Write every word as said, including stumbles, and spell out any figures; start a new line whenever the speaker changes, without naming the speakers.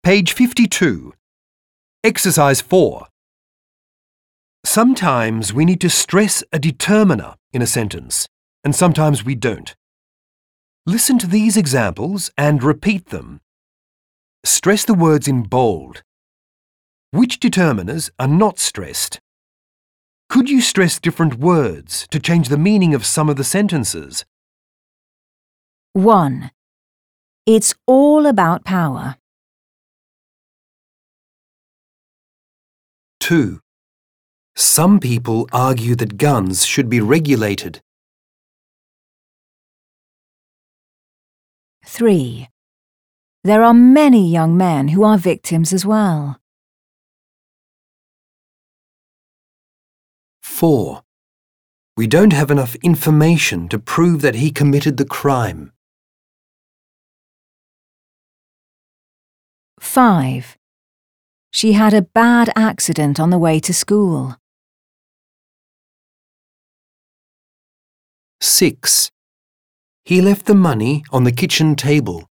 Page fifty-two. Exercise four. Sometimes we need to stress a determiner in a sentence, and sometimes we don't. Listen to these examples and repeat them. Stress the words in bold. Which determiners are not stressed? Could you stress different words to change the meaning of some of the sentences?
one. It's all about power.
two. Some people argue that guns should be regulated.
three. There are many young men who are victims as well.
four. We don't have enough information to prove that he committed the crime.
five. She had a bad accident on the way to school.
six. He left the money on the kitchen table.